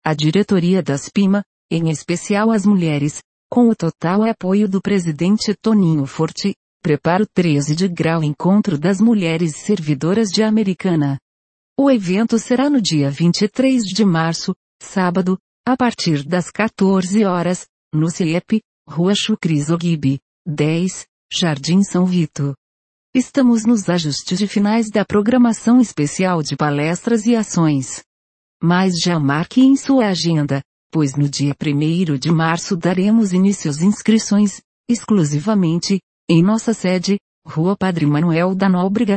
a diretoria da SPIMA, em especial as mulheres, com o total apoio do presidente Toninho Forte, prepara o 13 de grau Encontro das Mulheres Servidoras de Americana. O evento será no dia 23 de março, sábado, a partir das 14 horas, no CIEP, Rua Chucris Oguibe, 10, Jardim São Vito. Estamos nos ajustes de finais da programação especial de palestras e ações. Mas já marque em sua agenda, pois no dia 1º de março daremos início às inscrições, exclusivamente, em nossa sede, Rua Padre Manuel da Nóbrega,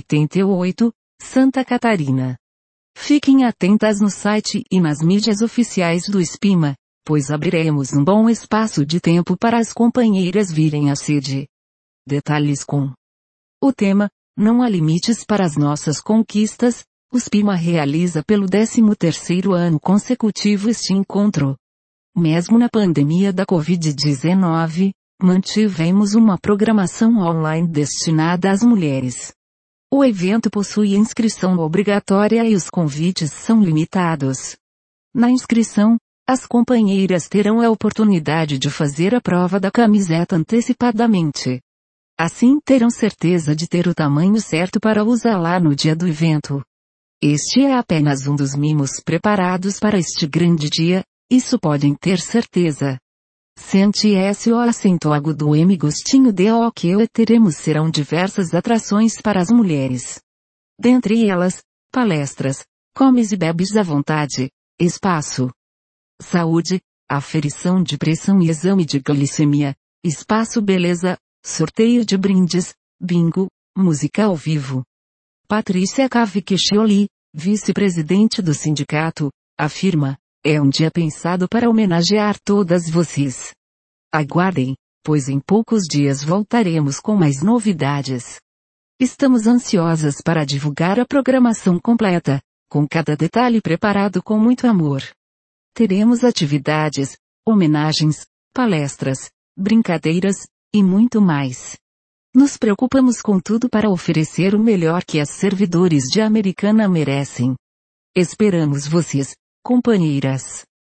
88, Santa Catarina. Fiquem atentas no site e nas mídias oficiais do SPIMA, pois abriremos um bom espaço de tempo para as companheiras virem à sede. Detalhes com o tema, Não há limites para as nossas conquistas, o SPIMA realiza pelo 13º ano consecutivo este encontro. Mesmo na pandemia da Covid-19, mantivemos uma programação online destinada às mulheres. O evento possui inscrição obrigatória e os convites são limitados. Na inscrição, as companheiras terão a oportunidade de fazer a prova da camiseta antecipadamente. Assim terão certeza de ter o tamanho certo para usá-la no dia do evento. Este é apenas um dos mimos preparados para este grande dia, isso podem ter certeza. Sente o acento agudo M gostinho de o que teremos serão diversas atrações para as mulheres. Dentre elas, palestras, comes e bebes à vontade, espaço saúde, aferição de pressão e exame de glicemia, espaço beleza, sorteio de brindes, bingo, música ao vivo. Patrícia Cavicchioli, vice-presidente do sindicato, afirma, é um dia pensado para homenagear todas vocês. Aguardem, pois em poucos dias voltaremos com mais novidades. Estamos ansiosas para divulgar a programação completa, com cada detalhe preparado com muito amor. Teremos atividades, homenagens, palestras, brincadeiras, e muito mais. Nos preocupamos com tudo para oferecer o melhor que as servidores de Americana merecem. Esperamos vocês, companheiras.